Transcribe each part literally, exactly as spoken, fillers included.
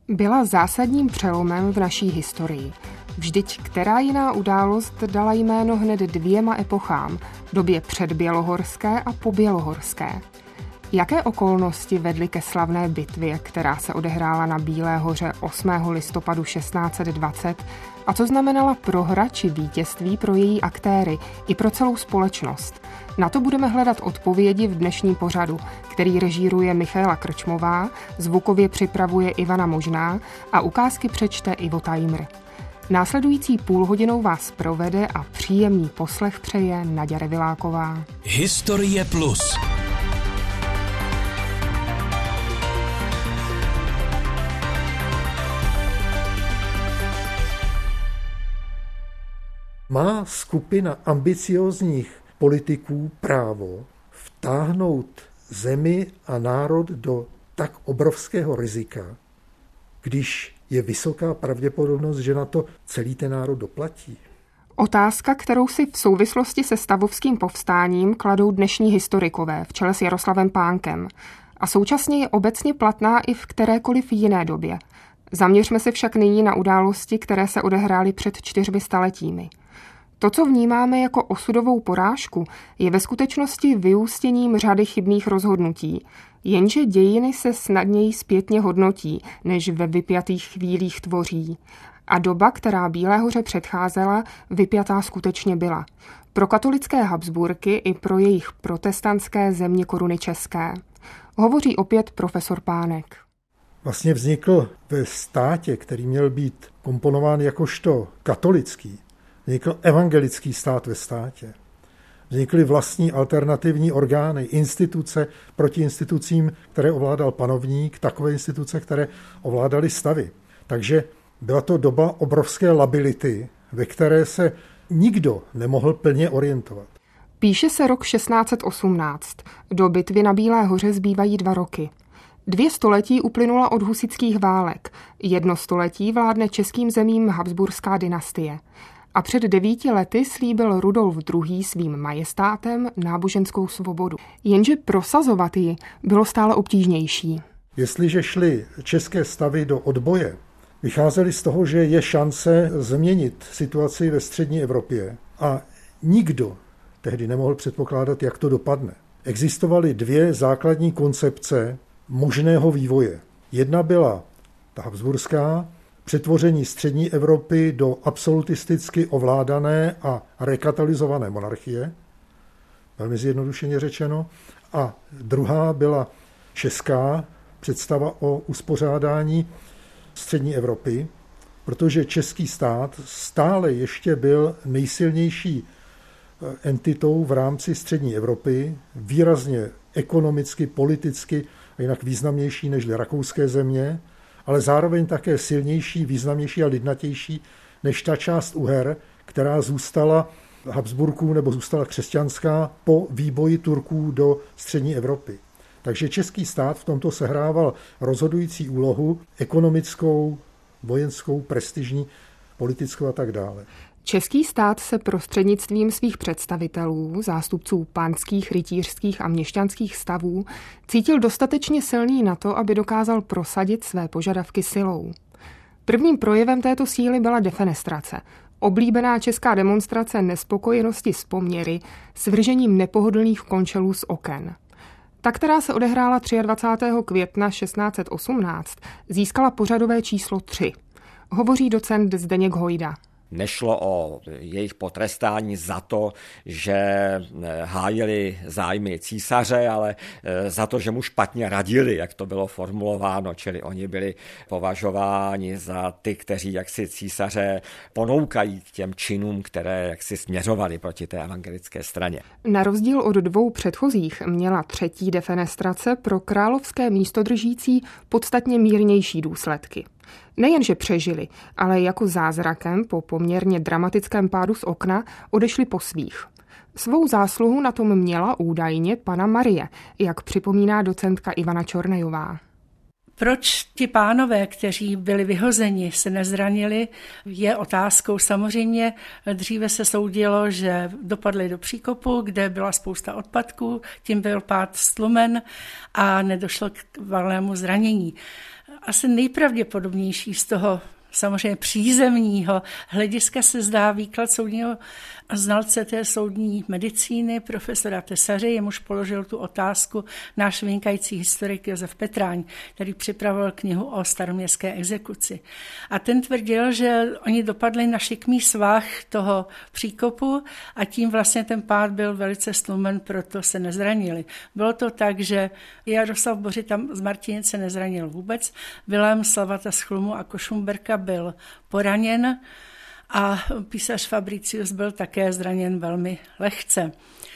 Byla zásadním přelomem v naší historii. Vždyť která jiná událost dala jméno hned dvěma epochám, době předbělohorské a pobělohorské. Jaké okolnosti vedly ke slavné bitvě, která se odehrála na Bílé hoře osmého listopadu šestnáct set dvacet a co znamenala prohra či vítězství pro její aktéry i pro celou společnost? Na to budeme hledat odpovědi v dnešním pořadu, který režíruje Michaela Krčmová, zvukově připravuje Ivana Možná a ukázky přečte Ivo Tajmr. Následující půlhodinou vás provede a příjemný poslech přeje Naďa Reviláková. Historie plus. Má skupina ambiciózních politiků právo vtáhnout zemi a národ do tak obrovského rizika, když je vysoká pravděpodobnost, že na to celý ten národ doplatí? Otázka, kterou si v souvislosti se stavovským povstáním kladou dnešní historikové v čele s Jaroslavem Pánkem. A současně je obecně platná i v kterékoliv jiné době. Zaměřme se však nyní na události, které se odehrály před čtyřmi staletími. To, co vnímáme jako osudovou porážku, je ve skutečnosti vyústěním řady chybných rozhodnutí, jenže dějiny se snadněji zpětně hodnotí, než ve vypjatých chvílích tvoří. A doba, která Bílé hoře předcházela, vypjatá skutečně byla. Pro katolické Habsburky i pro jejich protestantské země koruny české. Hovoří opět profesor Pánek. Vlastně vznikl ve státě, který měl být komponován jakožto katolický, vznikl evangelický stát ve státě. Vznikly vlastní alternativní orgány, instituce proti institucím, které ovládal panovník, takové instituce, které ovládaly stavy. Takže byla to doba obrovské lability, ve které se nikdo nemohl plně orientovat. Píše se rok šestnáct set osmnáct. Do bitvy na Bílé hoře zbývají dva roky. Dvě století uplynula od husitských válek. Jedno století vládne českým zemím Habsburská dynastie. A před devíti lety slíbil Rudolf druhý. svým majestátem náboženskou svobodu. Jenže prosazovat ji bylo stále obtížnější. Jestliže šly české stavy do odboje, vycházeli z toho, že je šance změnit situaci ve střední Evropě a nikdo tehdy nemohl předpokládat, jak to dopadne. Existovaly dvě základní koncepce možného vývoje. Jedna byla ta habsburská, přetvoření střední Evropy do absolutisticky ovládané a rekatalizované monarchie, velmi zjednodušeně řečeno, a druhá byla česká, představa o uspořádání střední Evropy, protože český stát stále ještě byl nejsilnější entitou v rámci střední Evropy, výrazně ekonomicky, politicky a jinak významnější než rakouské země, ale zároveň také silnější, významnější a lidnatější než ta část Uher, která zůstala Habsburků nebo zůstala křesťanská po výboji Turků do střední Evropy. Takže český stát v tomto sehrával rozhodující úlohu ekonomickou, vojenskou, prestižní, politickou a tak dále. Český stát se prostřednictvím svých představitelů, zástupců pánských, rytířských a měšťanských stavů, cítil dostatečně silný na to, aby dokázal prosadit své požadavky silou. Prvním projevem této síly byla defenestrace, oblíbená česká demonstrace nespokojenosti s poměry, s vržením nepohodlných končelů z oken. Ta, která se odehrála dvacátého třetího května šestnáct set osmnáct, získala pořadové číslo tři. Hovoří docent Zdeněk Hojda. Nešlo o jejich potrestání za to, že hájili zájmy císaře, ale za to, že mu špatně radili, jak to bylo formulováno, čili oni byli považováni za ty, kteří jaksi císaře ponoukají k těm činům, které jaksi směřovali proti té evangelické straně. Na rozdíl od dvou předchozích měla třetí defenestrace pro královské místodržící podstatně mírnější důsledky. Nejenže přežili, ale jako zázrakem po poměrně dramatickém pádu z okna odešli po svých. Svou zásluhu na tom měla údajně Panna Marie, jak připomíná docentka Ivana Čornejová. Proč ti pánové, kteří byli vyhozeni, se nezranili, je otázkou. Samozřejmě dříve se soudilo, že dopadli do příkopu, kde byla spousta odpadků, tím byl pád stlumen a nedošlo k valnému zranění. Asi nejpravděpodobnější z toho samozřejmě přízemního hlediska se zdá výklad soudního znalce té soudní medicíny, profesora Tesaře, jemuž položil tu otázku náš vynikající historik Josef Petráň, který připravil knihu o staroměstské exekuci. A ten tvrdil, že oni dopadli na šikmý svah toho příkopu a tím vlastně ten pád byl velice stlumen, proto se nezranili. Bylo to tak, že Jaroslav Boři tam z Martinice nezranil vůbec, Vilém Slavata z Chlumu a Košumberka byl poraněn a písař Fabricius byl také zraněn velmi lehce.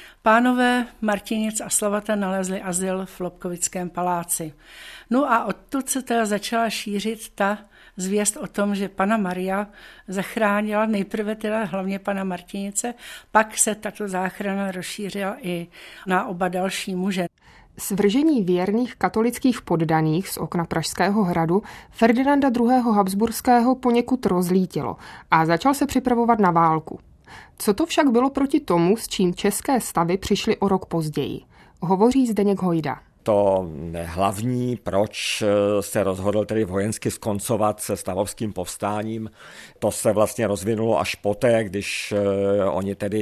Pánové Martinic a Slavata nalezli azyl v Lobkovickém paláci. No a odtud se teda začala šířit ta zvěst o tom, že pana Maria zachránila nejprve teda hlavně pana Martinice, pak se tato záchrana rozšířila i na oba další muže. Svržení věrných katolických poddaných z okna Pražského hradu Ferdinanda druhého. Habsburského poněkud rozlítilo a začal se připravovat na válku. Co to však bylo proti tomu, s čím české stavy přišly o rok později? Hovoří Zdeněk Hojda. To hlavní, proč se rozhodl tedy vojensky skoncovat se stavovským povstáním, to se vlastně rozvinulo až poté, když oni tedy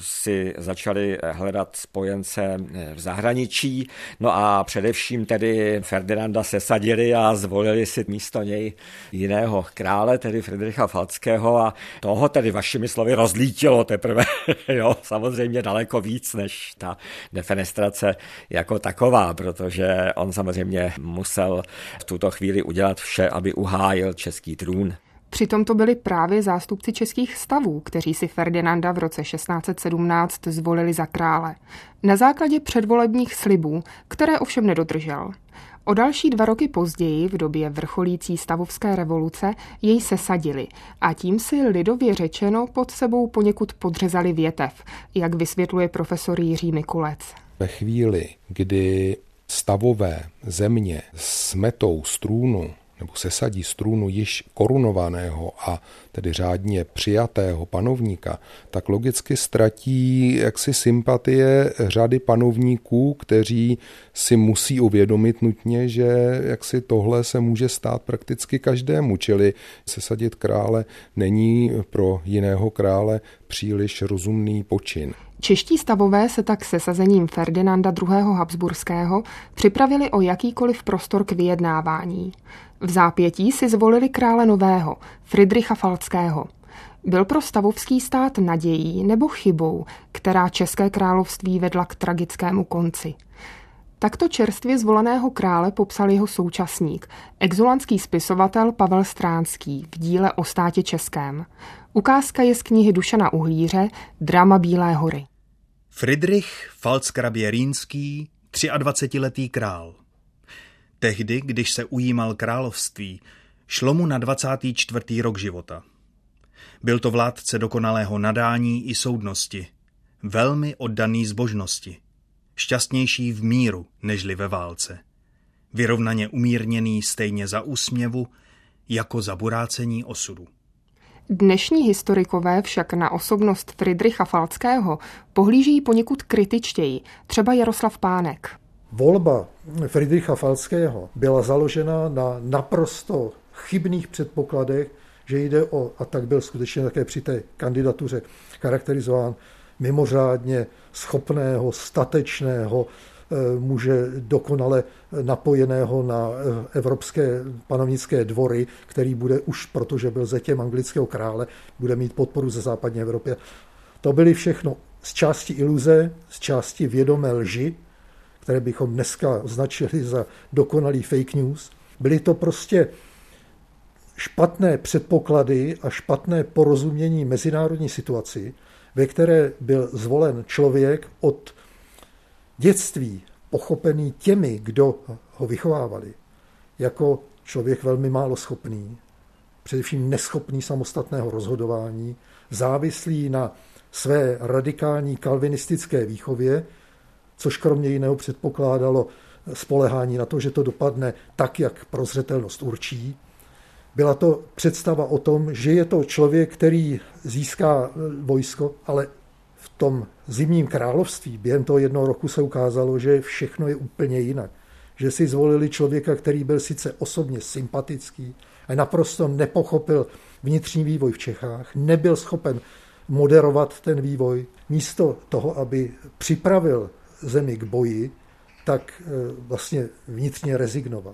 si začali hledat spojence v zahraničí. No a především tedy Ferdinanda sesadili a zvolili si místo něj jiného krále, tedy Fridricha Falckého, a toho tedy vašimi slovy rozlítilo teprve, jo, samozřejmě daleko víc než ta defenestrace jako taková, protože on samozřejmě musel v tuto chvíli udělat vše, aby uhájil český trůn. Přitom to byli právě zástupci českých stavů, kteří si Ferdinanda v roce šestnáct set sedmnáct zvolili za krále. Na základě předvolebních slibů, které ovšem nedodržel. O další dva roky později, v době vrcholící stavovské revoluce, jej sesadili a tím si lidově řečeno pod sebou poněkud podřezali větev, jak vysvětluje profesor Jiří Mikulec. Ve chvíli, kdy stavové země smetou z trůnu nebo sesadí z trůnu již korunovaného a tedy řádně přijatého panovníka, tak logicky ztratí jaksi sympatie řady panovníků, kteří si musí uvědomit nutně, že jaksi tohle se může stát prakticky každému, čili sesadit krále není pro jiného krále příliš rozumný počin. Čeští stavové se tak sesazením Ferdinanda druhého. Habsburského připravili o jakýkoliv prostor k vyjednávání. V zápětí si zvolili krále nového, Fridricha Falckého. Byl pro stavovský stát nadějí nebo chybou, která české království vedla k tragickému konci. Takto čerstvě zvoleného krále popsal jeho současník, exulantský spisovatel Pavel Stránský v díle O státě českém. Ukázka je z knihy Dušana Uhlíře Drama Bílé hory. Fridrich Falckhrabě-Rýnský, dvacetiletý král. Tehdy, když se ujímal království, šlo mu na dvacátý čtvrtý rok života. Byl to vládce dokonalého nadání i soudnosti, velmi oddaný zbožnosti, šťastnější v míru, nežli ve válce, vyrovnaně umírněný stejně za úsměvu, jako za burácení osudu. Dnešní historikové však na osobnost Fridricha Falckého pohlíží poněkud kritičtěji, třeba Jaroslav Pánek. Volba Fridricha Falckého byla založena na naprosto chybných předpokladech, že jde o, a tak byl skutečně také při té kandidatuře charakterizován, mimořádně schopného, statečného muže dokonale napojeného na evropské panovnické dvory, který bude už, protože byl zetěm anglického krále, bude mít podporu ze západní Evropy. To byly všechno z části iluze, z části vědomé lži, které bychom dneska označili za dokonalý fake news. Byly to prostě špatné předpoklady a špatné porozumění mezinárodní situaci, ve které byl zvolen člověk od dětství pochopený těmi, kdo ho vychovávali, jako člověk velmi málo schopný, především neschopný samostatného rozhodování, závislý na své radikální kalvinistické výchově, což kromě jiného předpokládalo spolehání na to, že to dopadne tak, jak prozřetelnost určí. Byla to představa o tom, že je to člověk, který získá vojsko, ale v tom zimním království během toho jednoho roku se ukázalo, že všechno je úplně jinak. že si zvolili člověka, který byl sice osobně sympatický, a naprosto nepochopil vnitřní vývoj v Čechách, nebyl schopen moderovat ten vývoj. Místo toho, aby připravil zemi k boji, tak vlastně vnitřně rezignoval.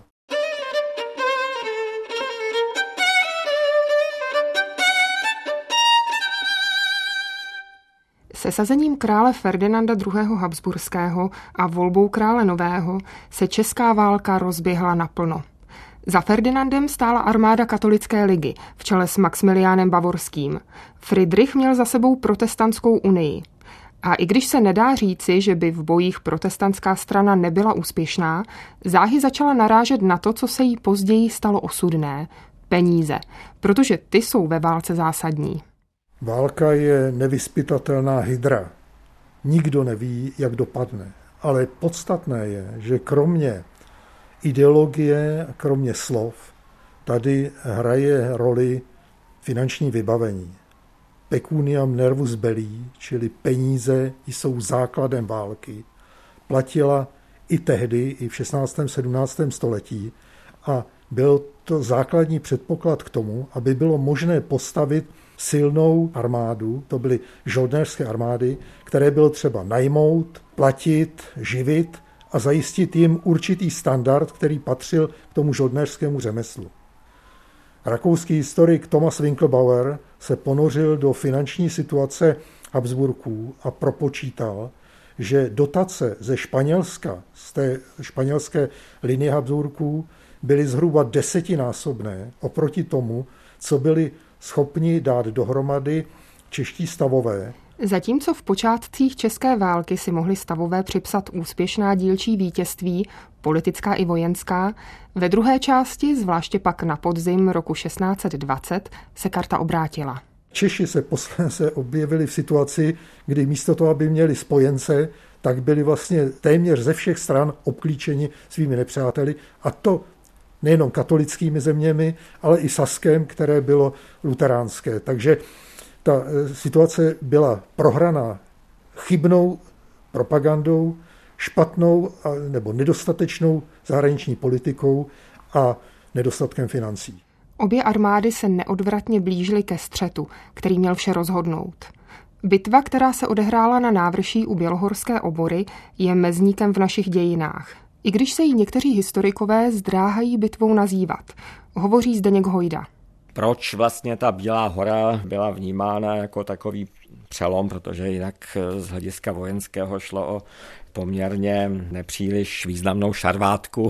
Sesazením krále Ferdinanda druhého. Habsburského a volbou krále nového se česká válka rozběhla naplno. Za Ferdinandem stála armáda katolické ligy v čele s Maxmiliánem Bavorským. Fridrich měl za sebou protestantskou unii. A i když se nedá říci, že by v bojích protestantská strana nebyla úspěšná, záhy začala narážet na to, co se jí později stalo osudné – peníze, protože ty jsou ve válce zásadní. Válka je nevyzpytatelná hydra. Nikdo neví, jak dopadne. Ale podstatné je, že kromě ideologie, kromě slov, tady hraje roli finanční vybavení. Pecuniam nervus belli, čili peníze jsou základem války, platila i tehdy, i v šestnáctém sedmnáctém století a byl to základní předpoklad k tomu, aby bylo možné postavit silnou armádu, to byly žoldnéřské armády, které bylo třeba najmout, platit, živit a zajistit jim určitý standard, který patřil k tomu žoldnéřskému řemeslu. Rakouský historik Thomas Winkelbauer se ponořil do finanční situace Habsburků a propočítal, že dotace ze Španělska, z té španělské linie Habsburků, byly zhruba desetinásobné oproti tomu, co byli schopni dát dohromady čeští stavové. Zatímco v počátcích české války si mohli stavové připsat úspěšná dílčí vítězství, politická i vojenská, ve druhé části, zvláště pak na podzim roku šestnáct set dvacet, se karta obrátila. Češi se posléze objevili v situaci, kdy místo toho, aby měli spojence, tak byli vlastně téměř ze všech stran obklíčeni svými nepřáteli, a to nejenom katolickými zeměmi, ale i Saskem, které bylo luteránské. Takže ta situace byla prohraná chybnou propagandou, špatnou nebo nedostatečnou zahraniční politikou a nedostatkem financí. Obě armády se neodvratně blížily ke střetu, který měl vše rozhodnout. Bitva, která se odehrála na návrší u Bělohorské Obory, je mezníkem v našich dějinách. I když se jí někteří historikové zdráhají bitvou nazývat, hovoří Zdeněk Hojda. Proč vlastně ta Bílá hora byla vnímána jako takový přelom, protože jinak z hlediska vojenského šlo o poměrně nepříliš významnou šarvátku,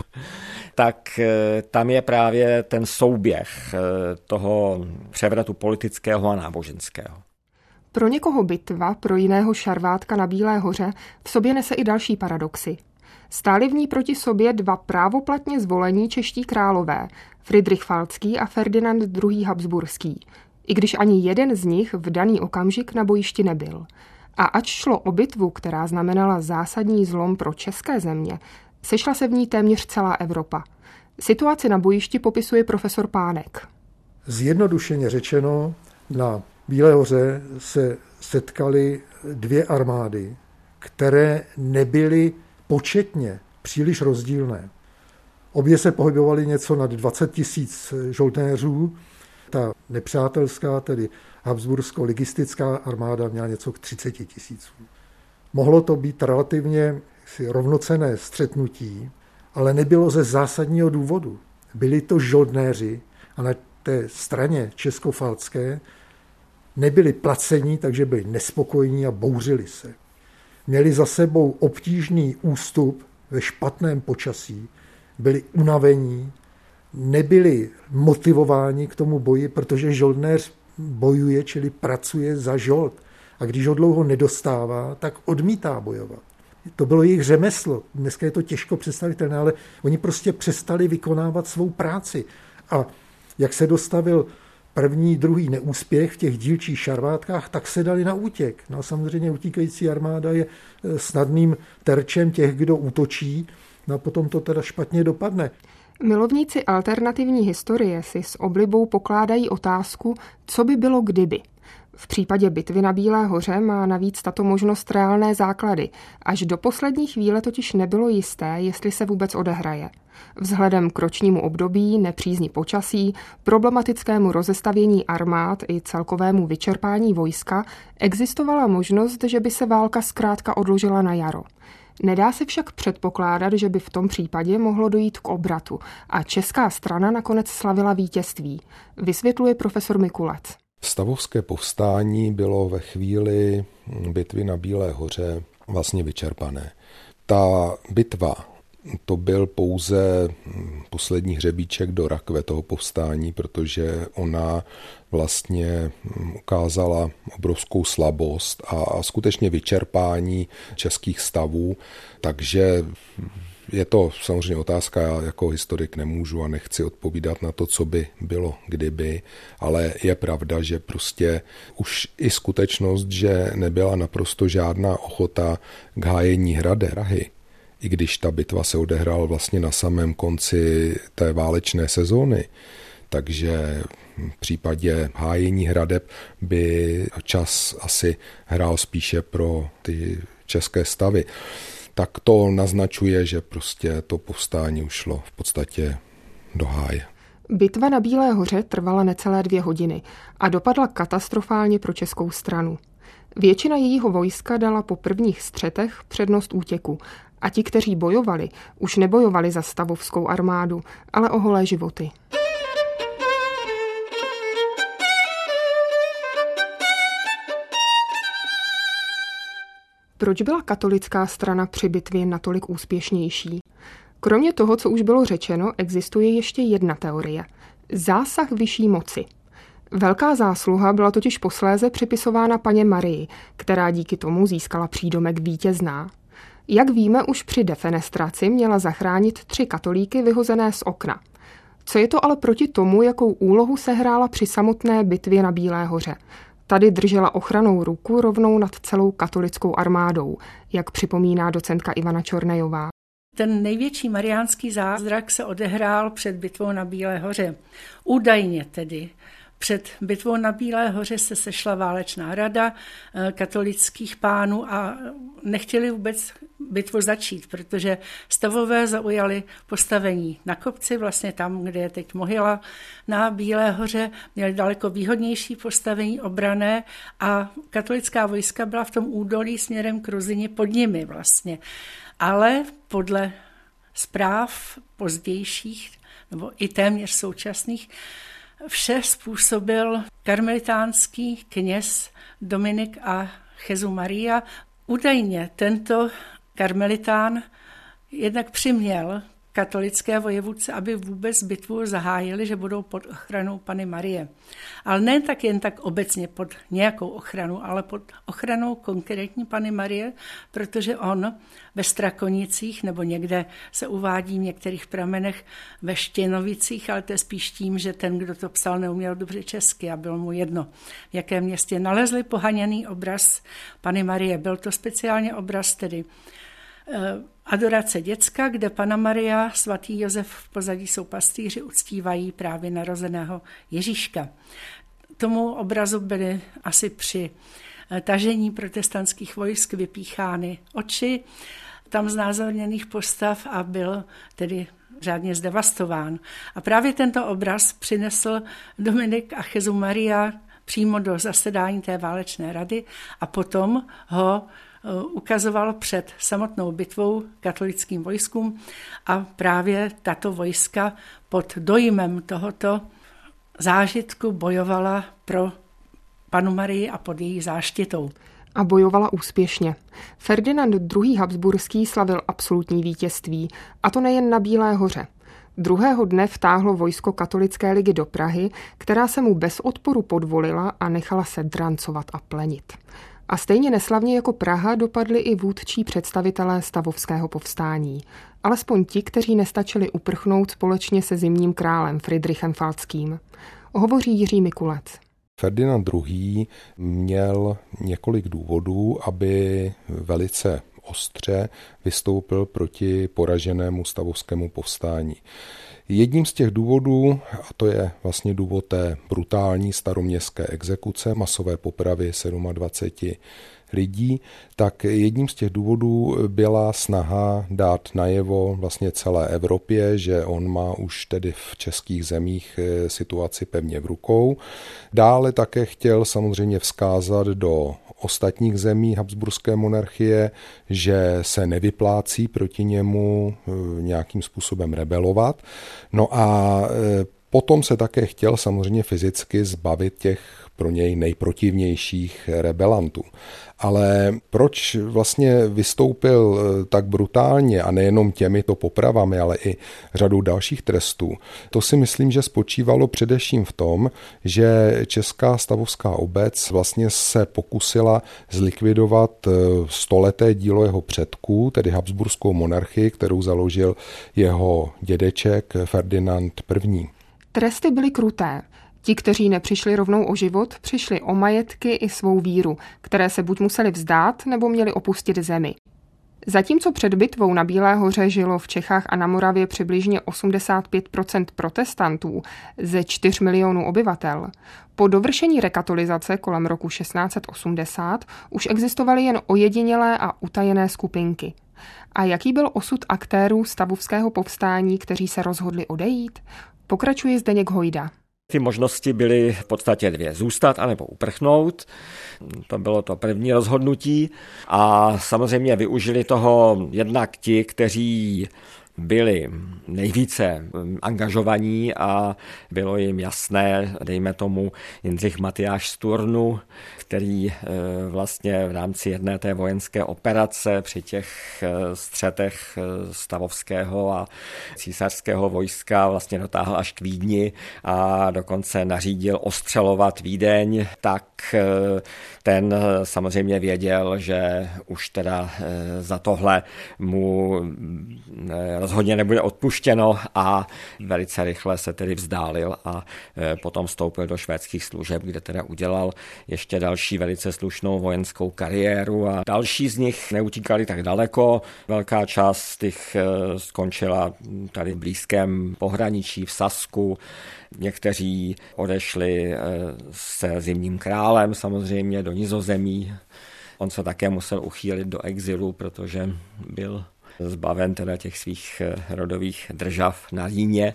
tak tam je právě ten souběh toho převratu politického a náboženského. Pro někoho bitva, pro jiného šarvátka na Bílé hoře v sobě nese i další paradoxy. Stáli v ní proti sobě dva právoplatně zvolení čeští králové, Fridrich Falcký a Ferdinand druhý. Habsburský, i když ani jeden z nich v daný okamžik na bojišti nebyl. A ač šlo o bitvu, která znamenala zásadní zlom pro české země, sešla se v ní téměř celá Evropa. Situaci na bojišti popisuje profesor Pánek. Zjednodušeně řečeno, na Bílé hoře se setkaly dvě armády, které nebyly početně příliš rozdílné. Obě se pohybovaly něco nad dvacet tisíc žoldnéřů. Ta nepřátelská, tedy habsbursko-ligistická armáda měla něco k třiceti tisíců. Mohlo to být relativně rovnocenné střetnutí, ale nebylo ze zásadního důvodu. Byli to žoldnéři a na té straně českofalcké nebyli placení, takže byli nespokojení a bouřili se. Měli za sebou obtížný ústup ve špatném počasí, byli unavení, nebyli motivováni k tomu boji, protože žoldnéř bojuje, čili pracuje za žold. A když ho dlouho nedostává, tak odmítá bojovat. To bylo jejich řemeslo. Dneska je to těžko představitelné, ale oni prostě přestali vykonávat svou práci. A jak se dostavil první, druhý neúspěch v těch dílčích šarvátkách, tak se dali na útěk. No a samozřejmě utíkající armáda je snadným terčem těch, kdo útočí, no a potom to teda špatně dopadne. Milovníci alternativní historie si s oblibou pokládají otázku, co by bylo kdyby. V případě bitvy na Bílé hoře má navíc tato možnost reálné základy. Až do poslední chvíle totiž nebylo jisté, jestli se vůbec odehraje. Vzhledem k ročnímu období, nepřízni počasí, problematickému rozestavění armád i celkovému vyčerpání vojska existovala možnost, že by se válka zkrátka odložila na jaro. Nedá se však předpokládat, že by v tom případě mohlo dojít k obratu a česká strana nakonec slavila vítězství, vysvětluje profesor Mikulec. Stavovské povstání bylo ve chvíli bitvy na Bílé hoře vlastně vyčerpané. Ta bitva, to byl pouze poslední hřebíček do rakve toho povstání, protože ona vlastně ukázala obrovskou slabost a skutečně vyčerpání českých stavů, takže je to samozřejmě otázka, já jako historik nemůžu a nechci odpovídat na to, co by bylo, kdyby, ale je pravda, že prostě už i skutečnost, že nebyla naprosto žádná ochota k hájení hrade Prahy, i když ta bitva se odehrála vlastně na samém konci té válečné sezóny, takže v případě hájení hradeb by čas asi hrál spíše pro ty české stavy. Tak to naznačuje, že prostě to povstání už šlo v podstatě do háje. Bitva na Bílé hoře trvala necelé dvě hodiny a dopadla katastrofálně pro českou stranu. Většina jejího vojska dala po prvních střetech přednost útěku a ti, kteří bojovali, už nebojovali za stavovskou armádu, ale o holé životy. Proč byla katolická strana při bitvě natolik úspěšnější? Kromě toho, co už bylo řečeno, existuje ještě jedna teorie. Zásah vyšší moci. Velká zásluha byla totiž posléze připisována paně Marii, která díky tomu získala přídomek vítězná. Jak víme, už při defenestraci měla zachránit tři katolíky vyhozené z okna. Co je to ale proti tomu, jakou úlohu sehrála při samotné bitvě na Bílé hoře? Tady držela ochranou ruku rovnou nad celou katolickou armádou, jak připomíná docentka Ivana Čornejová. Ten největší mariánský zázrak se odehrál před bitvou na Bílé hoře. Údajně tedy. Před bitvou na Bílé hoře se sešla válečná rada katolických pánů a nechtěli vůbec bitvu začít, protože stavové zaujali postavení na kopci, vlastně tam, kde je teď mohyla na Bílé hoře, měli daleko výhodnější postavení obrané a katolická vojska byla v tom údolí směrem k Ruzyni pod nimi vlastně. Ale podle zpráv pozdějších, nebo i téměř současných, vše způsobil karmelitánský kněz Dominik a Jezu Maria. Údajně tento karmelitán jednak přiměl katolické vojevůdce, aby vůbec bitvu zahájili, že budou pod ochranou Panny Marie. Ale ne tak jen tak obecně pod nějakou ochranu, ale pod ochranou konkrétní Panny Marie, protože on ve Strakonicích, nebo někde se uvádí v některých pramenech ve Štěnovicích, ale to je spíš tím, že ten, kdo to psal, neuměl dobře česky a bylo mu jedno, v jakém městě nalezli pohaněný obraz Panny Marie. Byl to speciálně obraz tedy Adorace děcka, kde Panna Maria, svatý Josef v pozadí jsou pastýři, uctívají právě narozeného Ježíška. Tomu obrazu byly asi při tažení protestantských vojsk vypíchány oči tam znázorněných postav a byl tedy řádně zdevastován. A právě tento obraz přinesl Dominik a Jezu Maria přímo do zasedání té válečné rady a potom ho ukazoval před samotnou bitvou katolickým vojskům a právě tato vojska pod dojmem tohoto zážitku bojovala pro Pannu Marii a pod její záštitou. A bojovala úspěšně. Ferdinand druhý. Habsburský slavil absolutní vítězství, a to nejen na Bílé hoře. Druhého dne vtáhlo vojsko katolické ligy do Prahy, která se mu bez odporu podvolila a nechala se drancovat a plenit. A stejně neslavně jako Praha dopadli i vůdčí představitelé stavovského povstání. Alespoň ti, kteří nestačili uprchnout společně se zimním králem Fridrichem Falckým. Hovoří Jiří Mikulec. Ferdinand druhý. měl několik důvodů, aby velice ostře vystoupil proti poraženému stavovskému povstání. Jedním z těch důvodů, a to je vlastně důvod té brutální staroměstské exekuce, masové popravy dvacet sedm lidí, tak jedním z těch důvodů byla snaha dát najevo vlastně celé Evropě, že on má už tedy v českých zemích situaci pevně v rukou. Dále také chtěl samozřejmě vzkázat do ostatních zemí habsburské monarchie, že se nevyplácí proti němu nějakým způsobem rebelovat. No a potom se také chtěl samozřejmě fyzicky zbavit těch pro něj nejprotivnějších rebelantů. Ale proč vlastně vystoupil tak brutálně a nejenom těmito popravami, ale i řadou dalších trestů, to si myslím, že spočívalo především v tom, že česká stavovská obec vlastně se pokusila zlikvidovat stoleté dílo jeho předků, tedy habsburskou monarchii, kterou založil jeho dědeček Ferdinand první. Tresty byly kruté. Ti, kteří nepřišli rovnou o život, přišli o majetky i svou víru, které se buď museli vzdát, nebo měli opustit zemi. Zatímco před bitvou na Bílé hoře žilo v Čechách a na Moravě přibližně osmdesát pět procent protestantů ze čtyř milionů obyvatel, po dovršení rekatolizace kolem roku šestnáct osmdesát už existovaly jen ojedinělé a utajené skupinky. A jaký byl osud aktérů stavovského povstání, kteří se rozhodli odejít? Pokračuje Zdeněk Hojda. Ty možnosti byly v podstatě dvě. Zůstat anebo uprchnout. To bylo to první rozhodnutí. A samozřejmě využili toho jednak ti, kteří byli nejvíce angažovaní a bylo jim jasné, dejme tomu Jindřich Matyáš z Turnu, který vlastně v rámci jedné té vojenské operace při těch střetech stavovského a císařského vojska vlastně dotáhl až k Vídni a dokonce nařídil ostřelovat Vídeň, tak ten samozřejmě věděl, že už teda za tohle mu rozhodně nebude odpuštěno a velice rychle se tedy vzdálil a potom vstoupil do švédských služeb, kde teda udělal ještě další velice slušnou vojenskou kariéru a další z nich neutíkali tak daleko. Velká část z těch skončila tady v blízkém pohraničí v Sasku. Někteří odešli se Zimním králem samozřejmě do Nizozemí. On se také musel uchýlit do exilu, protože byl zbaven teda těch svých rodových držav na Rýně,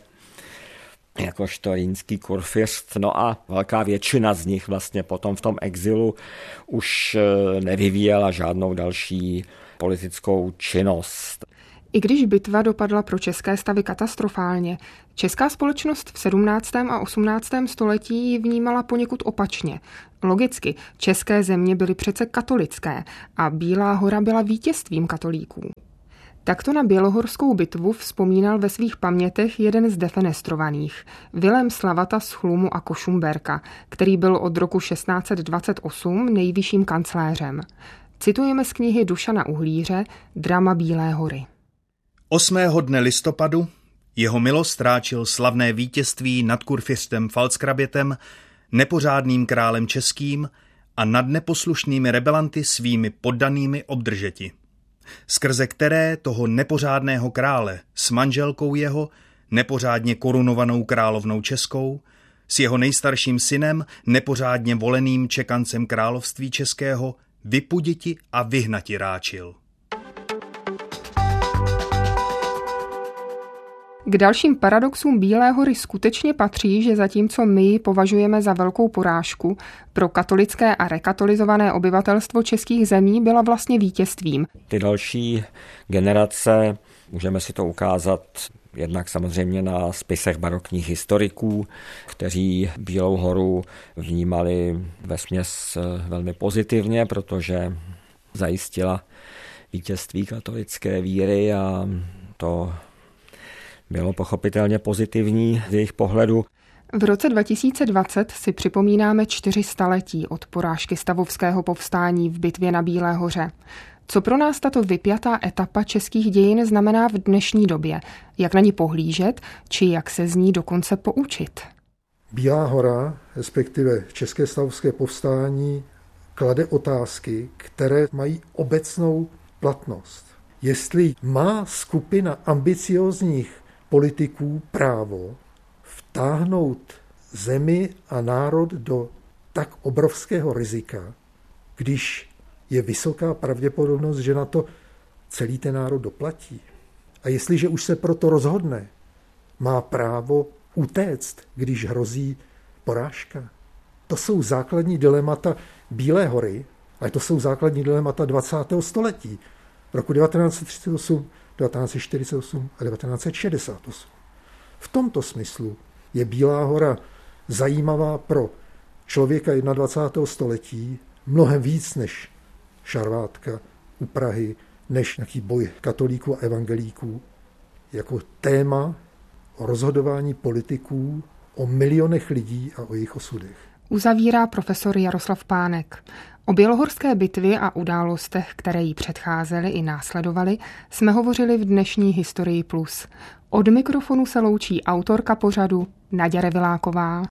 jakožto rýnský kurfiřt. No a velká většina z nich vlastně potom v tom exilu už nevyvíjela žádnou další politickou činnost. I když bitva dopadla pro české stavy katastrofálně, česká společnost v sedmnáctém a osmnáctém století ji vnímala poněkud opačně. Logicky, české země byly přece katolické a Bílá hora byla vítězstvím katolíků. Takto na bělohorskou bitvu vzpomínal ve svých pamětech jeden z defenestrovaných, Vilém Slavata z Chlumu a Košumberka, který byl od roku šestnáct dvacet osm nejvyšším kancléřem. Citujeme z knihy Dušana Uhlíře Drama Bílé hory. osmého dne listopadu jeho milost ráčil slavné vítězství nad kurfiřtem Pfalzgrabětem, nepořádným králem českým a nad neposlušnými rebelanty svými poddanými obdržeti, skrze které toho nepořádného krále s manželkou jeho, nepořádně korunovanou královnou českou, s jeho nejstarším synem, nepořádně voleným čekancem království českého, vypuditi a vyhnati ráčil. K dalším paradoxům Bílé hory skutečně patří, že zatímco my ji považujeme za velkou porážku, pro katolické a rekatolizované obyvatelstvo českých zemí byla vlastně vítězstvím. Ty další generace, můžeme si to ukázat jednak samozřejmě na spisech barokních historiků, kteří Bílou horu vnímali vesměs velmi pozitivně, protože zajistila vítězství katolické víry a to bylo pochopitelně pozitivní z jejich pohledu. V roce dva tisíce dvacet si připomínáme čtyři staletí od porážky stavovského povstání v bitvě na Bílé hoře. Co pro nás tato vypjatá etapa českých dějin znamená v dnešní době? Jak na ní pohlížet, či jak se z ní dokonce poučit? Bílá hora, respektive české stavovské povstání, klade otázky, které mají obecnou platnost. Jestli má skupina ambiciózních politiků právo vtáhnout zemi a národ do tak obrovského rizika, když je vysoká pravděpodobnost, že na to celý ten národ doplatí. A jestliže už se proto rozhodne, má právo utéct, když hrozí porážka. To jsou základní dilemata Bílé hory, ale to jsou základní dilemata dvacátého století. Roku devatenáct set třicet osm, devatenáct set čtyřicet osm a devatenáct set šedesát osm. V tomto smyslu je Bílá hora zajímavá pro člověka dvacátého prvního století mnohem víc než šarvátka u Prahy, než nějaký boj katolíků a evangelíků, jako téma o rozhodování politiků, o milionech lidí a o jejich osudech. Uzavírá profesor Jaroslav Pánek. O bělohorské bitvě a událostech, které jí předcházely i následovaly, jsme hovořili v dnešní Historii plus. Od mikrofonu se loučí autorka pořadu Naďa Reviláková.